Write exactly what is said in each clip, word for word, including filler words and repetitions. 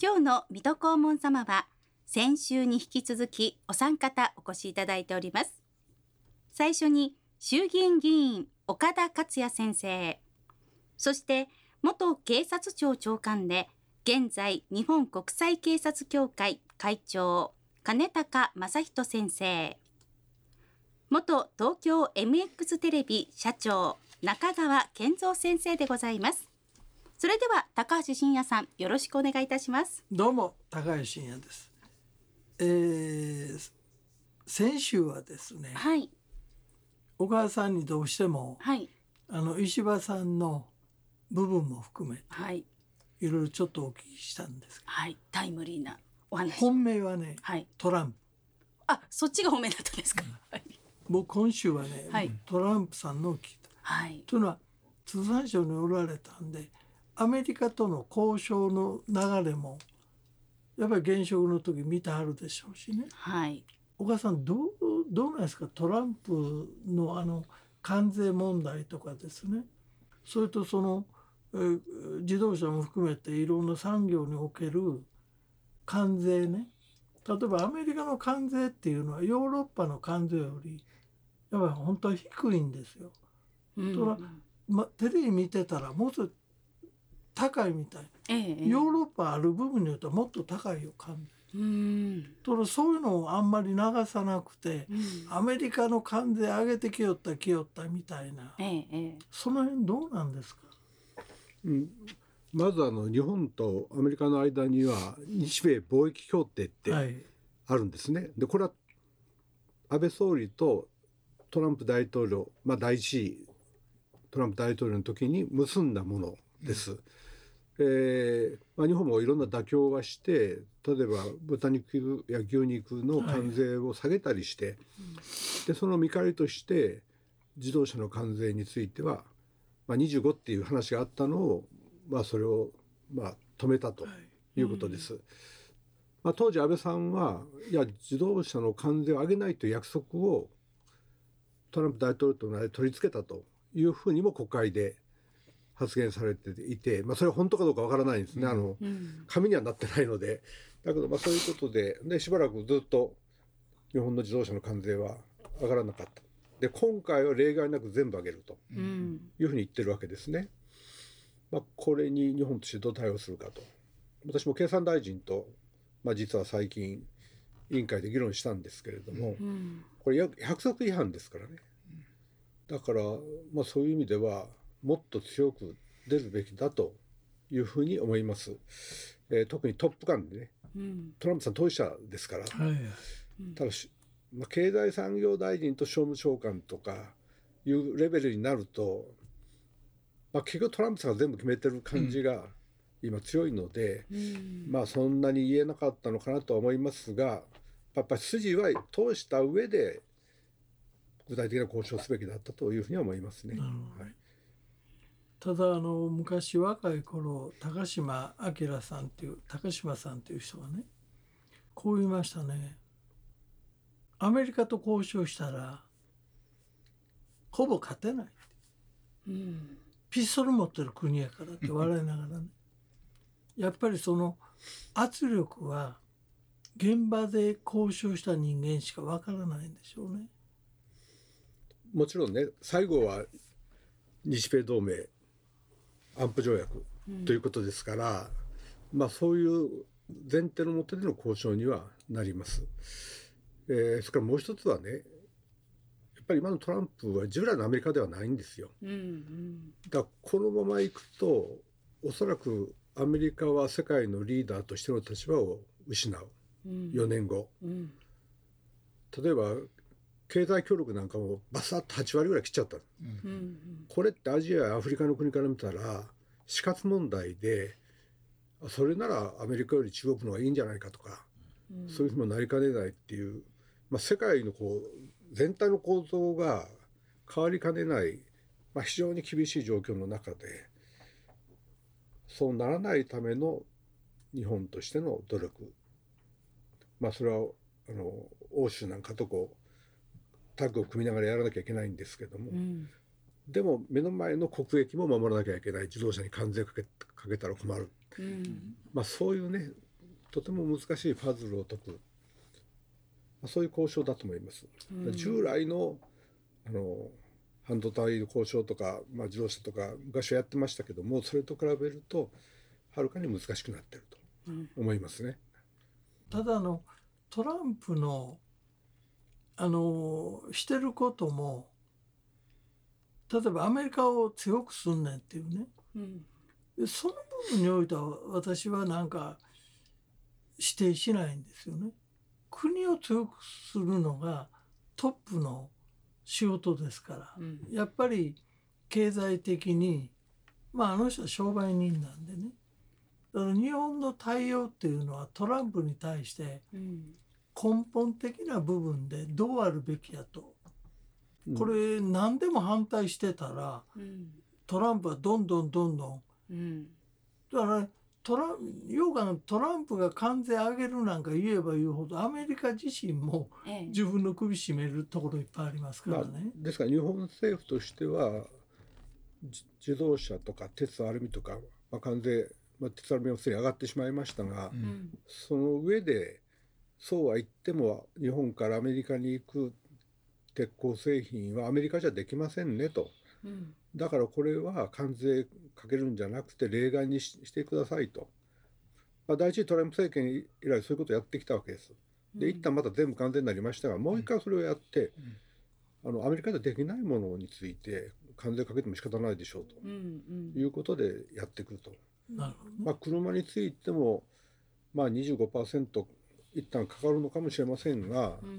今日の水戸黄門様は先週に引き続きお三方お越しいただいております。最初に衆議院議員岡田克也先生、そして元警察庁長官で現在日本国際警察協会会長金高正人先生、元東京 エムエックス テレビ社長中川健三先生でございます。それでは高橋真也さん、よろしくお願いいたします。 どうも高橋真也です。えー、先週はですね、 はい、 小川さんにどうしても、 はい、 あの石破さんの部分も含めて、 はい、 いろいろちょっとお聞きしたんですけど、 はい、タイムリーなお話。 本命はね、 はい、 トランプ。 あ、そっちが本命だったんですか。はい、 僕今週はね、 はい、 トランプさんのを聞いた。 はい、 というのは通産省におられたんで、アメリカとの交渉の流れもやっぱり現職の時見てはるでしょうしね。 はい、 小川さんどうどうなんですか、トランプのあの関税問題とかですね、それとその、えー、自動車も含めていろんな産業における関税ね、例えばアメリカの関税っていうのはヨーロッパの関税よりやっぱり本当は低いんですよ。うん、とらま、テレビ見てたらもうちょっと高いみたい、ええ、ヨーロッパある部分によってはもっと高いよ関税。うん、とそういうのをあんまり流さなくて、うん、アメリカの関税上げてきよったきよったみたいな、ええ、その辺どうなんですか。 うん、まずあの日本とアメリカの間には日米貿易協定ってあるんですね、はい、でこれは安倍総理とトランプ大統領、まあ、第一トランプ大統領の時に結んだものです、うん、えーまあ、日本もいろんな妥協はして、例えば豚肉や牛肉の関税を下げたりして、はい、でその見返りとして自動車の関税については、まあ、にじゅうごっていう話があったのを、まあ、それをまあ止めたということです、はい、うん、まあ、当時安倍さんはいや自動車の関税を上げないという約束をトランプ大統領との間で取り付けたというふうにも国会で発言されていて、まあ、それは本当かどうかわからないんですね、うん、あの紙にはなってないので。だけどまあそういうことで、でしばらくずっと日本の自動車の関税は上がらなかった。で今回は例外なく全部上げるというふうに言ってるわけですね、まあ、これに日本としてどう対応するかと。私も経産大臣と、まあ、実は最近委員会で議論したんですけれども、うん、これ約束違反ですからね。だから、まあ、そういう意味ではもっと強く出るべきだというふうに思います、えー、特にトップ間でね、うん、トランプさん当事者ですから、はい、ただし、まあ、経済産業大臣と商務長官とかいうレベルになると、まあ、結局トランプさんが全部決めてる感じが今強いので、うん、まあそんなに言えなかったのかなとは思いますが、やっぱり筋は通した上で具体的な交渉すべきだったというふうには思いますね、はい、 ただあの昔若い頃高島明さんっていう高島さんっていう人がねこう言いましたね。アメリカと交渉したらほぼ勝てない、うん、ピストル持ってる国やからって笑いながらねやっぱりその圧力は現場で交渉した人間しかわからないんでしょうね。 もちろんね、最後は日米同盟安保条約ということですから、うん、まあそういう前提のもとでの交渉にはなります、えー、それからもう一つはね、やっぱり今のトランプは従来のアメリカではないんですよ、うんうん、だからこのままいくとおそらくアメリカは世界のリーダーとしての立場を失う、うん、よねんご、うん、例えば経済協力なんかもバサッとはちわりぐらい切っちゃった、うん、これってアジアやアフリカの国から見たら死活問題で、それならアメリカより中国の方がいいんじゃないかとか、うん、そういうふうにもなりかねないっていう、まあ、世界のこう全体の構造が変わりかねない、まあ、非常に厳しい状況の中で、そうならないための日本としての努力、まあそれはあの欧州なんかとこうタッグを組みながらやらなきゃいけないんですけども、うん、でも目の前の国益も守らなきゃいけない。自動車に関税かけ、かけたら困る、うん、まあそういうねとても難しいパズルを解く、そういう交渉だと思います。うん、従来のあの半導体の交渉とか、まあ、自動車とか昔はやってましたけども、それと比べるとはるかに難しくなっていると思いますね。 うん、ただあのトランプのあのしてることも、例えばアメリカを強くすんねんっていうね、うん、でその部分においては私はなんか否定しないんですよね。国を強くするのがトップの仕事ですから、うん、やっぱり経済的に、まああの人は商売人なんでね、だから日本の対応っていうのはトランプに対して根本的な部分でどうあるべきやと、うん、これ何でも反対してたら、うん、トランプはどんどんどんどん、うん、だからトラ要はトランプが関税上げるなんか言えば言うほどアメリカ自身も自分の首絞めるところいっぱいありますからね。まあ、 ですから日本政府としては自動車とか鉄アルミとか、まあ、関税、まあ、鉄アルミはすでに上がってしまいましたが、うん、その上でそうは言っても日本からアメリカに行く鉄鋼製品はアメリカじゃできませんねと、うん、だからこれは関税かけるんじゃなくて例外に し, してくださいと、まあ、第一トランプ政権以来そういうことをやってきたわけです。で一旦また全部関税になりましたが、もう一回それをやって、うん、あのアメリカでできないものについて関税かけても仕方ないでしょうと、うんうん、いうことでやってくると。なるほどね。まあ、車についても、まあ、にじゅうごパーセント 一旦かかるのかもしれませんが、うん、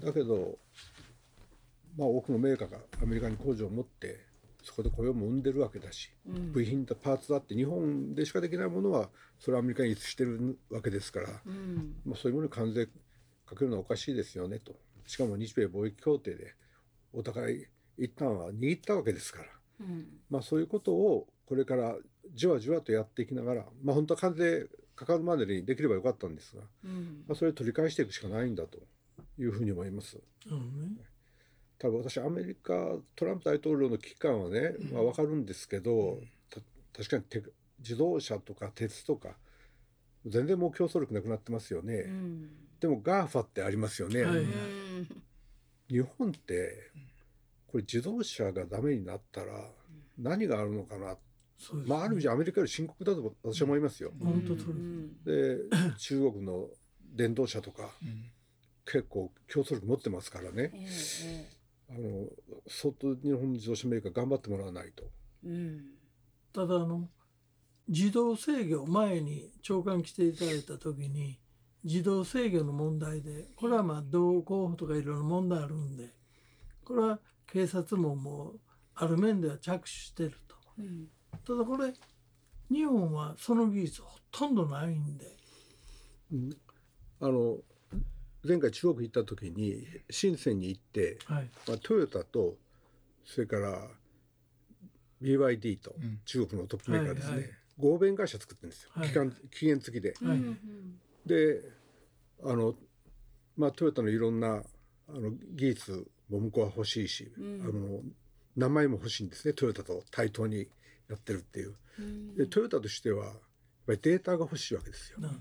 だけど、まあ、多くのメーカーがアメリカに工場を持ってそこで雇用も生んでるわけだし、うん、部品とパーツだって日本でしかできないものはそれはアメリカに輸出してるわけですから、うんまあ、そういうものに関税かけるのはおかしいですよねと。しかも日米貿易協定でお互い一旦は握ったわけですから、うんまあ、そういうことをこれからじわじわとやっていきながら、まあ、本当は関税かかるまでにできればよかったんですが、うんまあ、それを取り返していくしかないんだというふうに思います。うんね、多分私アメリカトランプ大統領の危機感はね、まあ、分かるんですけど、うん、確かにて自動車とか鉄とか全然もう競争力なくなってますよね、うん、でも ガーファ ってありますよね、はい、日本ってこれ自動車がダメになったら何があるのかな、うんまあ、ある意味アメリカより深刻だと私は思いますよ、うん、本当そうですで中国の電動車とか、うん、結構競争力持ってますからね、えーあの相当日本の自動車メーカー頑張ってもらわないと、うん、 ただあの自動制御前に長官来ていただいた時に自動制御の問題でこれはまあ道交法とかいろいろ問題あるんでこれは警察ももうある面では着手してると、うん、ただこれ日本はその技術ほとんどないんで、 うん、あの前回中国行った時に深センに行って、はいまあ、トヨタとそれから ビーワイディー と中国のトップメーカーですね、うんはいはい、合弁会社作ってるんですよ、はい、期間期限付きで、はい、であの、まあ、トヨタのいろんなあの技術も向こうは欲しいし、うん、あの名前も欲しいんですね、トヨタと対等にやってるっていう、うん、でトヨタとしてはやっぱりデータが欲しいわけですよ、うん、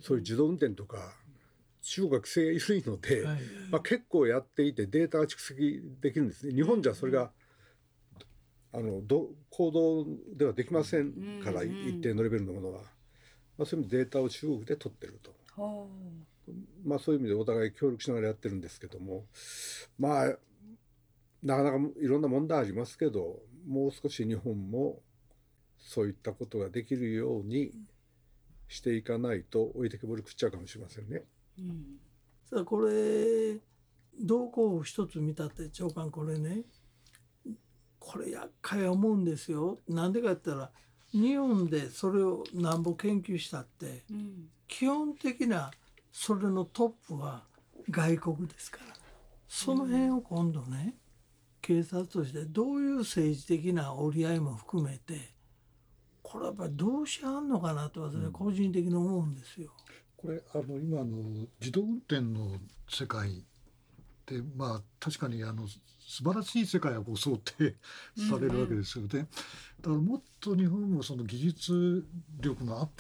そういう自動運転とか中国は規制が緩いので、はいまあ、結構やっていてデータが蓄積できるんですね。日本じゃそれが、うん、あのど行動ではできませんから、うんうん、一定のレベルのものは、まあ、そういう意味でデータを中国で取ってると、まあ、そういう意味でお互い協力しながらやってるんですけども、まあなかなかいろんな問題ありますけど、もう少し日本もそういったことができるようにしていかないと置いてけぼり食っちゃうかもしれませんね。うん、 さあこれ動向を一つ見たって長官これねこれ厄介思うんですよ。なんでかって言ったら日本でそれをなんぼ研究したって、うん、基本的なそれのトップは外国ですからその辺を今度ね、うん、警察としてどういう政治的な折り合いも含めてこれはやっぱりどうしはんのかなと私は個人的に思うんですよ。 これあの今の自動運転の世界ってまあ確かにあの素晴らしい世界はこう想定されるわけですよね、うんうん、だからもっと日本もその技術力のアップがあっ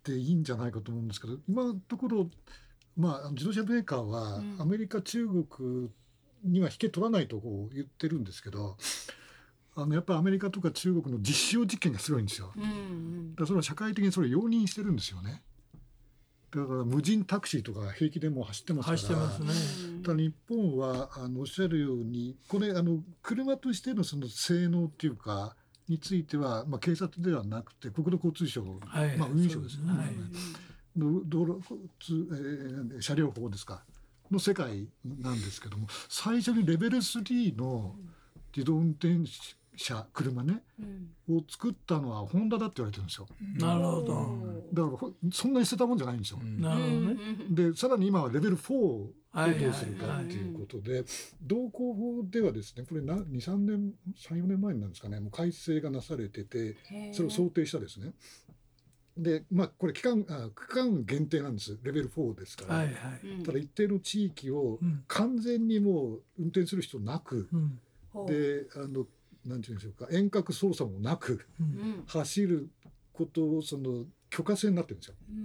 ていいんじゃないかと思うんですけど、今のところ、まあ、自動車メーカーはアメリカ、中国には引け取らないとこう言ってるんですけど、あのやっぱりアメリカとか中国の実証実験がすごいんですよ。だからそれは社会的にそれを容認してるんですよね。だから無人タクシーとか平気でもう走ってますから。 走ってますね。 ただ日本はあのおっしゃるようにこれあの車としてのその性能っていうかについては、まあ、警察ではなくて国土交通省、はい、まあ、運輸省ですね、はい、の道路交通、えー、車両法ですかの世界なんですけども、最初にレベルスリーの自動運転車車ね、うん、を作ったのはホンダだって言われてるんですよ。 なるほど。 だからそんなに捨てたもんじゃないんですよ。 なるほどね。 でさらに今はレベルフォーをどうするかっていうことで、はいはいはい、道交法ではですね、これにさんねんさんよねんまえなんですかね、もう改正がなされてて、それを想定したですね。でまあこれ期間あ区間限定なんです。レベルフォーですから、はいはい、ただ一定の地域を完全にもう運転する人なく、うん、であのなんていうんでしょうか、遠隔操作もなく、うん、走ることをその許可制になってるんですよ。うん、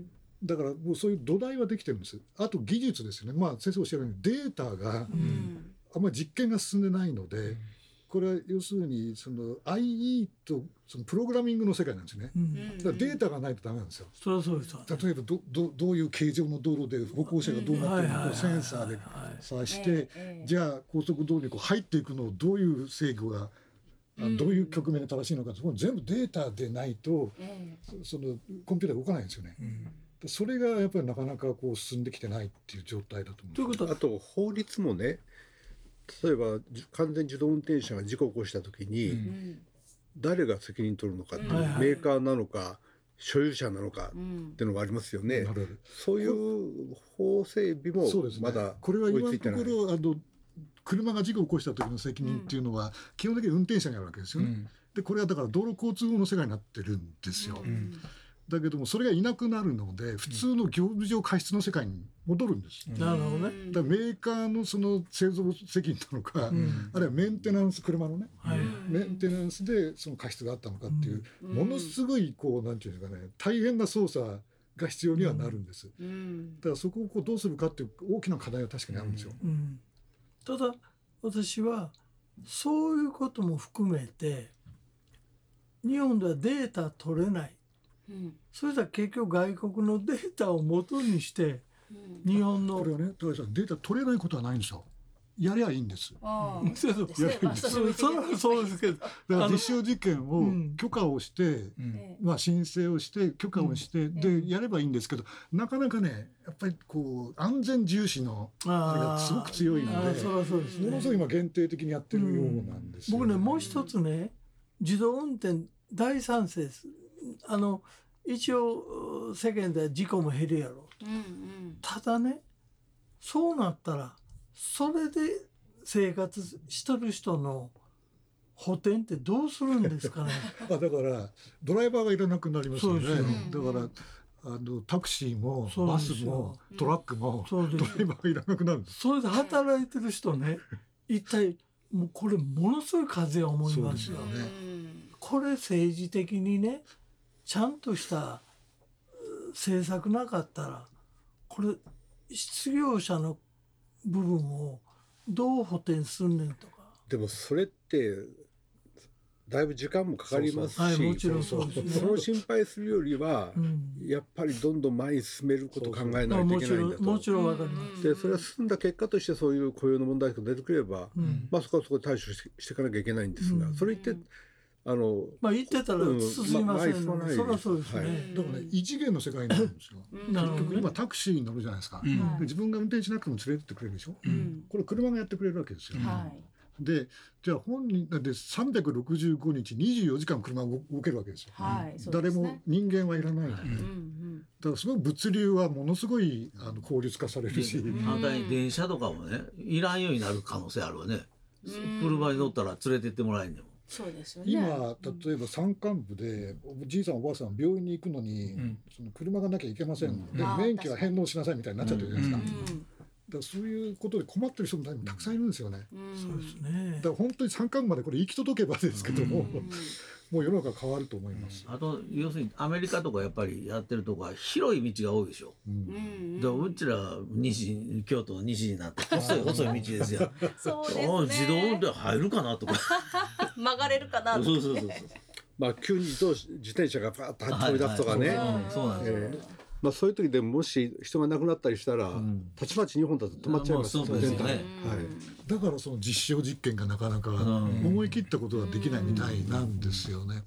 だからもうそういう土台はできてるんです。あと技術ですよね。まあ先生おっしゃるようにデータが、うん、あんまり実験が進んでないので、うん、これは要するにその アイイー とそのプログラミングの世界なんですね。うん、だからデータがないとダメなんですよ。 それはそうです。 例えば ど, ど, どういう形状の道路で歩行者がどうなっているのかをセンサーで察して、じゃあ高速道路にこう入っていくのをどういう制御がどういう局面で正しいのか、そこ全部データでないと、うん、そのコンピューター動かないんですよね。うん、それがやっぱりなかなかこう進んできてないっていう状態だと思う。 ということはあと法律もね、例えば完全自動運転車が事故を起こした時に、うん、誰が責任取るのかって、うん、メーカーなのか所有者なのかっていうのがありますよね。うん、そういう法整備もまだこれは今のところあの車が事故を起こした時の責任っていうのは基本的に運転者にあるわけですよね。うん、でこれはだから道路交通法の世界になってるんですよ。うん、だけどもそれがいなくなるので普通の業務上過失の世界に戻るんです。 うん、なるほどね。 だからメーカーのその製造責任なのか、うん、あるいはメンテナンス車のね、はい、メンテナンスでその過失があったのかっていう、うん、ものすごいこうなんていうんですかね、大変な操作が必要にはなるんです。うん、だからそこをこうどうするかっていう大きな課題は確かにあるんですよ。うんうん、 ただ私はそういうことも含めて日本ではデータ取れない、うん、それじゃ結局外国のデータを元にして日本の、 これはね、高橋さんデータ取れないことはないんですよ。やりゃいいんです。 ああ、そうそう、やりゃいいんです。それはそうですけど、だから実証実験を許可をして、うん、まあ申請をして許可をして、うん、でやればいいんですけど、なかなかねやっぱりこう安全重視のあれがすごく強いので、それはそうですね、ものすごい今限定的にやってるようなんですよ、ね。 うん、僕ねもう一つね、自動運転大賛成です。あの一応世間では事故も減るやろう、うんうん、ただねそうなったらそれで生活してる人の補填ってどうするんですかね。 あ、だからドライバーがいらなくなりますよね。だからあのタクシーもバスもトラックもドライバーがいらなくなるんです。 それで働いてる人ね、一体もうこれものすごい数は思いますよね。これ政治的にねちゃんとした政策なかったらこれ失業者の部分をどう補填すんねんとか。 でもそれってだいぶ時間もかかりますし、はい、もちろんそうですね、その心配するよりは、うん、やっぱりどんどん前に進めることを考えないといけないんだと。 もちろんわかります。 でそれは進んだ結果としてそういう雇用の問題が出てくれば、うん、まあそこはそこで対処していかなきゃいけないんですが、うん、それ言ってあのまあ言ってたら進みません、うんまあ、そりゃそうですね、はい、 だからね異次元の世界になるんですよ。結局今タクシーに乗るじゃないですか、うん、で自分が運転しなくても連れてってくれるでしょ、うん、これ車がやってくれるわけですよ、ね、はい、でじゃあ本人でさんびゃくろくじゅうごにちにじゅうよじかん車が動けるわけですよ、はい、誰も人間はいらないので、うん、だからすごい物流はものすごいあの効率化されるし、 反対に電車とかもねいらんようになる可能性あるわね。車に乗ったら連れてってもらえんでも。 そうですよね、 今例えば山間部でおじいさんおばあさん病院に行くのに、うん、その車がなきゃいけません、うん、で免許は返納しなさいみたいになっちゃってるじゃないですか、うん、だからそういうことで困ってる人もたくさんいるんですよね、 うん、そうですね。 だから本当に山間部までこれ行き届けばですけども、うん、 もう世の中変わると思います。 あと要するにアメリカとかやっぱりやってるとこは広い道が多いでしょ。 ううんん、でうちら西京都の西になって細い細い道ですよ。 そうですね。 自動運転入るかなとか曲がれるかなとか、ね。 そうそうそうそう。 まあ急に自動自転車がパーッと飛び出すとかね、 はいはいうん、そうなんですよ。 えーまあ、そういう時でもし人が亡くなったりしたら、うん、たちまち日本だと止まっちゃいますよね。 そうですね。 はい、 だからその実証実験がなかなか思い切ったことができないみたいなんですよね。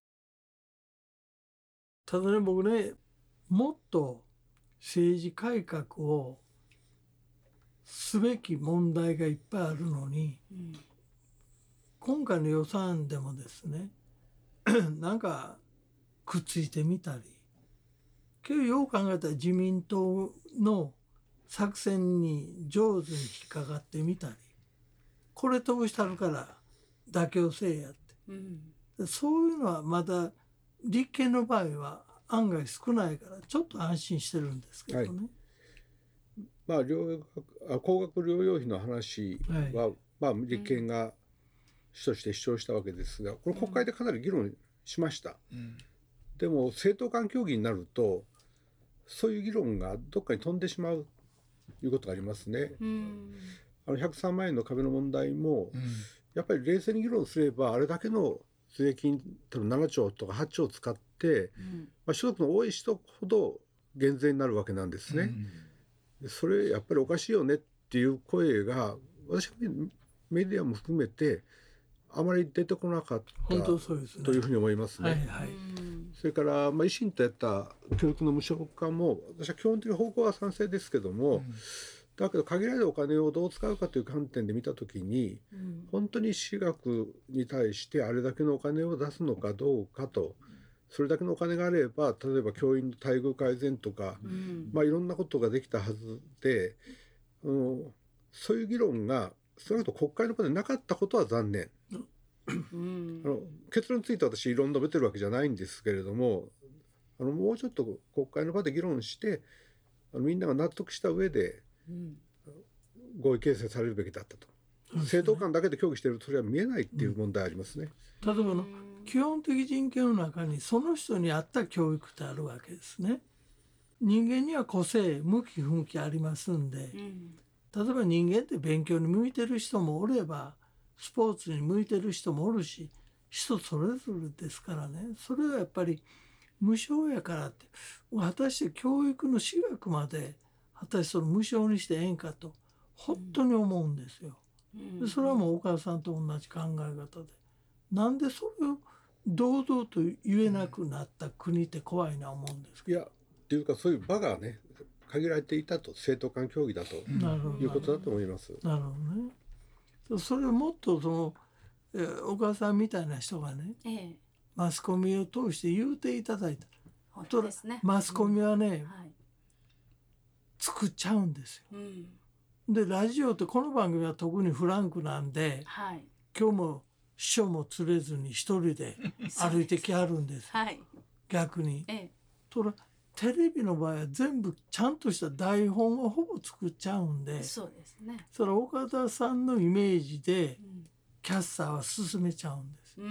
ただね、僕ね、もっと政治改革をすべき問題がいっぱいあるのに、うん、今回の予算案でもですねなんかくっついてみたり、けどよう考えたら自民党の作戦に上手に引っかかってみたり、これ通したるから妥協せえやって、うん、そういうのはまだ立憲の場合は案外少ないからちょっと安心してるんですけどね。はい、 まあ、療あ高額療養費の話は、はい、まあ、立憲が主として主張したわけですが、これ国会でかなり議論しました。うん、でも政党間協議になるとそういう議論がどっかに飛んでしまうということがありますね。うん、あのひゃくさんまんえんの壁の問題も、うん、やっぱり冷静に議論すればあれだけの税金多分ななちょうとかはちちょう使って、うんまあ、所得の多い人ほど減税になるわけなんですね。うん、それやっぱりおかしいよねっていう声が私はメディアも含めてあまり出てこなかったというふうに思いますね。はいはい、それから、まあ、維新とやった教育の無償化も私は基本的に方向は賛成ですけども、うん、だけど限られたお金をどう使うかという観点で見たときに、うん、本当に私学に対してあれだけのお金を出すのかどうかと、それだけのお金があれば例えば教員の待遇改善とか、うんまあ、いろんなことができたはずで、うん、そういう議論が少なくとも国会の場でなかったことは残念。うん、あの結論について私いろんな述べてるわけじゃないんですけれども、あのもうちょっと国会の場で議論してあのみんなが納得した上で、うん、合意形成されるべきだったと、うん、政党間だけで協議しているとそれは見えないっていう問題ありますね。 うん、例えばの基本的人権の中にその人に合った教育ってあるわけですね。人間には個性向き不向きありますんで、うん、例えば人間って勉強に向いてる人もおればスポーツに向いてる人もおるし、人それぞれですからね。それはやっぱり無償やからって果たして教育の私学まで果たしてその無償にしてええんかと本当に思うんですよ。でそれはもう岡田さんと同じ考え方で、なんでそれを堂々と言えなくなった国って怖いな思うんですけど。 いやっていうかそういう場がね限られていたと、政党間協議だということだと思います。 なるほどね。それをもっとその、えー、お母さんみたいな人がね、ええ、マスコミを通して言うていただいた。本当ですね。マスコミはね、うんはい、作っちゃうんですよ。うん、でラジオってこの番組は特にフランクなんで、はい、今日も師匠も連れずに一人で歩いてきはるんです。はい、逆に。ええ、とらテレビの場合は全部ちゃんとした台本をほぼ作っちゃうんで、そうですね。それは岡田さんのイメージでキャスターは進めちゃうんです。うん、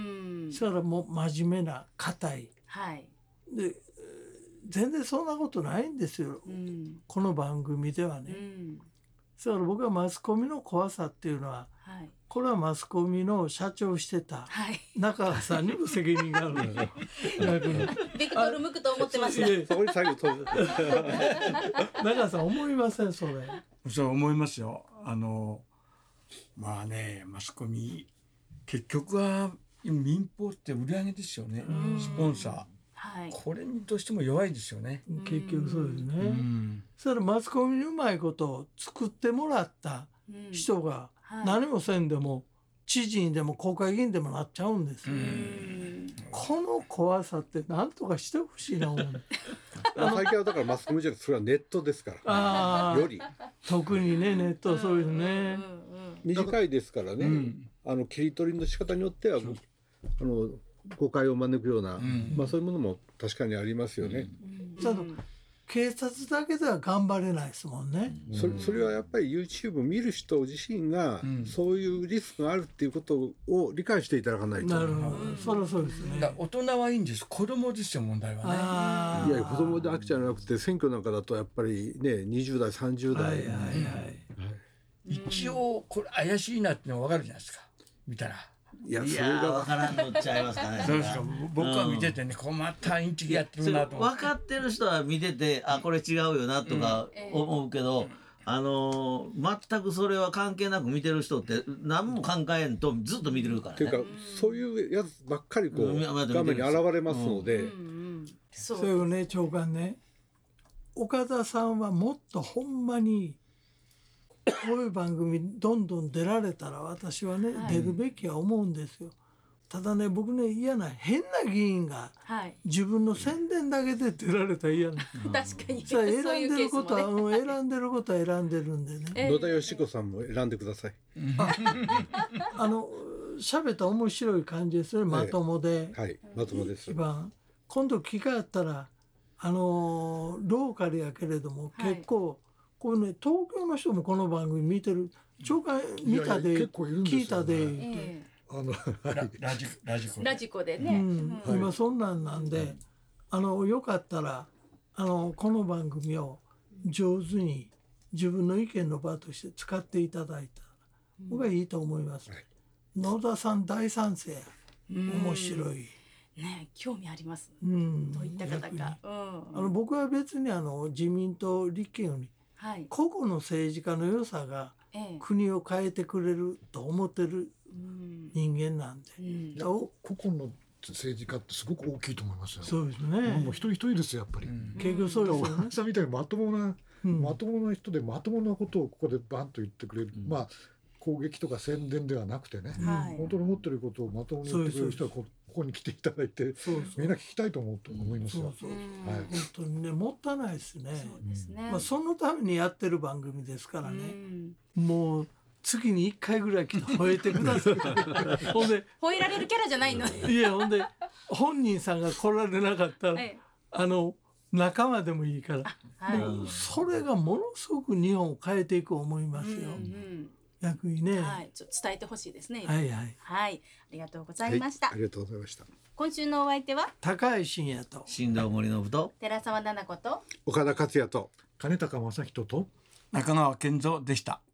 それからもう真面目な硬い、はい、で全然そんなことないんですよ、うん、この番組ではね。うん、それから僕はマスコミの怖さっていうのは、はい、これはマスコミの社長してた中川さんにも責任があるんですよ。 ビクトル向くと思ってました。 そこに最後飛ぶ。 中川さん思いませんそれ？ そう思いますよ。あのまあねマスコミ結局は民放って売り上げですよね。スポンサー、はい、これにとしても弱いですよね。 結局そうですね。うんそれマスコミにうまいことを作ってもらった人が何もせんでも知事にでも国会議員でもなっちゃうんですよ。うんこの怖さって何とかしてほしいな思う。 最近はだからマスコミじゃなくてそれはネットですから。より特にねネットはそうですね。 短いですからね。うん、あの切り取りの仕方によってはあの誤解を招くような、うんまあ、そういうものも確かにありますよね。 うんうん、 警察だけでは頑張れないですもんね。 それ、それはやっぱり YouTube を見る人自身がそういうリスクがあるっていうことを理解していただかないと。 なるほど、そりゃそうですね。 大人はいいんです、子供ですよ問題はね。いや子供だけじゃなくて選挙なんかだとやっぱりねにじゅう代さんじゅう代、はいはいはい、 一応これ怪しいなってのは分かるじゃないですか見たら。 いや、それが分からんのっちゃいますかね。 そうですか。僕は見ててね、こうまたインチキやってるなと思って。 分かってる人は見てて、あ、これ違うよなとか思うけど、あの全くそれは関係なく見てる人って何も考えんとずっと見てるからね。 っていうか、そういうやつばっかりこう画面に現れますので。 それをね、長官ね、岡田さんはもっとほんまにこういう番組どんどん出られたら私はね、はい、出るべきは思うんですよ。ただね、僕ね、嫌な変な議員が自分の宣伝だけで出られたら嫌な、 うん、確かにさあ選んでることは、ね、選んでることは選んでるんでね、 えー、野田佳子さんも選んでください。 あ, あの喋った面白い感じですね、まともで、 はい、まともです。 一番今度機会あったらあのローカルやけれども、はい、結構これね、東京の人もこの番組見てる、長官見たで、いやいや聞いたで、えー、あのラジラジコラジコでね、 うんうん、今そんなんなんで、はい、あのよかったらあのこの番組を上手に自分の意見の場として使っていただいたら、うん、僕はいいと思います、はい、野田さん大賛成、面白い。 ね、興味あります。 うん、 どういった方か。うん、 あの僕は別にあの自民党立憲より、はい、個々の政治家の良さが国を変えてくれると思ってる人間なんで、うんうん、 いや個々の政治家ってすごく大きいと思いますよ。 そうですね。 もう一人一人ですよやっぱり。うん、 結局そうですよね。 小林さんみたいにまともな、うん、まともな人でまともなことをここでバンと言ってくれる、うん、まあ攻撃とか宣伝ではなくてね、うん、本当に思ってることをまともに言ってくれる人はこここに来ていただいて、そうそうみんな聞きたいと思うと思いますよ。 そうそうそう、はい、本当にね、もったいないですね。 そうですね。 まあそのためにやってる番組ですからね。うん、もう月にいっかいぐらい来て吠えてください。ほんで吠えられるキャラじゃないの。 いや、ほんで本人さんが来られなかったら、はい、あの仲間でもいいから、はい、もうそれがものすごく日本を変えていくと思いますよ。うんうん、逆にね、 はい、ちょっと伝えてほしいですね。 はいはい、 はい、ありがとうございました。 はい、ありがとうございました。 今週のお相手は高井真也と新藤森信と寺澤奈々子と岡田克也と金高正人と中川健三でした。